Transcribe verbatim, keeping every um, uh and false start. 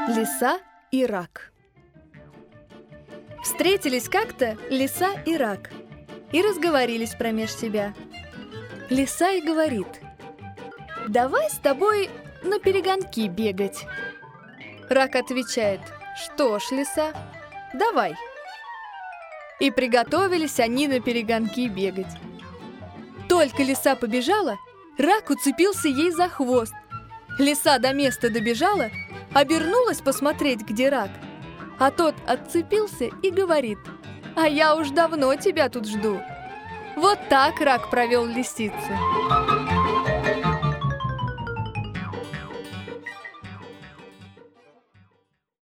Лиса и рак. Встретились как-то лиса и рак и разговорились промеж себя. Лиса и говорит: «Давай с тобой на перегонки бегать». Рак отвечает: «Что ж, лиса, давай». И приготовились они на перегонки бегать. Только лиса побежала, рак уцепился ей за хвост. Лиса до места добежала, обернулась посмотреть, где рак, а тот отцепился и говорит: «А я уж давно тебя тут жду». Вот так рак провел лисицу.